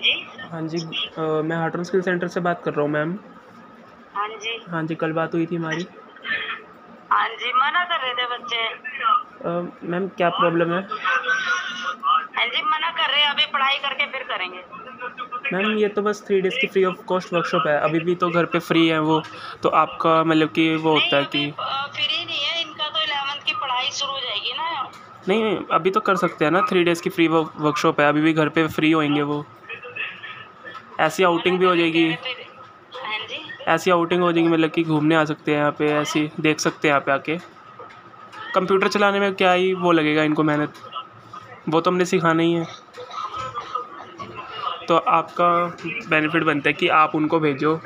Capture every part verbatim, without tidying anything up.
जी। हाँ जी, अ, मैं Horton skill centre से बात कर रहा हूँ मैम। हाँ जी। हाँ जी, कल बात हुई थी हमारी। हाँ जी, मना कर रहे थे बच्चे। अ, मैम क्या प्रॉब्लम है? हाँ जी, मना कर रहे हैं, अभी पढ़ाई करके फिर करेंगे। मैम ये तो बस थ्री डेज़ की फ्री ऑफ कॉस्ट वर्कशॉप है, अभी भी तो घर पे फ्री है वो, तो आपका मतलब कि वो होता नहीं, है अभी कि अ, फ्री नहीं है, इनका तो इलेवेंथ की पढ़ाई शुरू हो जाएगी ना। नहीं, अभी तो कर सकते हैं ना, थ्री डेज़ की फ्री वो वर्कशॉप है, अभी भी घर पे फ्री होएँगे वो। ऐसी मना आउटिंग भी कर हो रहे, कह जाएगी, रहे फिर। हाँ जी। ऐसी आउटिंग हो जाएगी मतलब कि घूमने आ सकते हैं यहाँ पे, ऐसी देख सकते हैं यहाँ पे आके। कंप्यूटर चलाने में क्या ही वो लगेगा इनको मेहनत, वो तो हमने सिखाना ही है। तो आपका बेनिफिट बनता है कि आप उनको भेजो।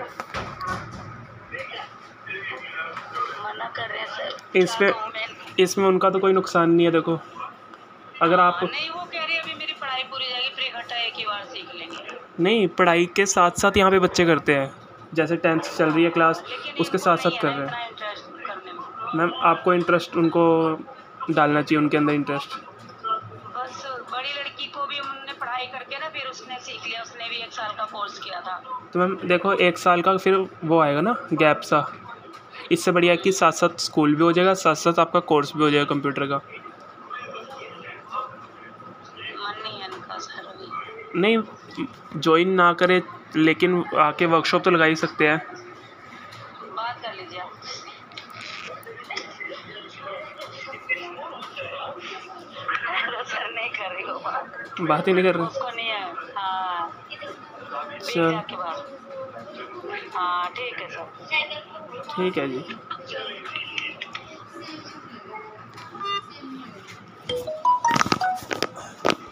मना कर रहे हैं सर, क्या इसमें कहूँ मैं। इसमें उनका तो कोई नुकसान नहीं है देखो, अगर आप हाँ, नहीं वो कह रही है अभी मेरी पढ़ाई पूरी हो जाएगी, फिर इकट्ठा एक ही बार सीख लेंगे। नहीं, पढ़ाई के साथ-साथ यहाँ पे बच्चे करते हैं। जैसे टेंथ चल रही है क्लास, लेकिन उसके इनको नहीं साथ-साथ है कर ना रहे हैं। इतना इंटरेस्ट करने में। मैम आपको इंटरेस्ट उनको डालना चाहिए उनके अंदर इंटरेस्ट। बस बड़ी लड़की को भी उन्होंने पढ़ाई करके ना फिर उसने सीख लिया, उसने भी एक साल का कोर्स किया था। तो मैम देखो एक साल का फिर वो आएगा ना गैप सा, इससे बढ़िया है कि साथ-साथ स्कूल भी हो जाएगा, साथ-साथ आपका कोर्स भी हो जाएगा कंप्यूटर का। मन नहीं है इनका सर अभी। नहीं, जॉइन ना करें लेकिन आके वर्कशॉप तो लगा ही सकते हैं। बात कर लीजिए आप। अरे सर नहीं करेगा बात। बात ही नहीं कर रहे। उसको नहीं है। हाँ, फिर चल जाके बात। हाँ ठीक है सर। ठीक है जी।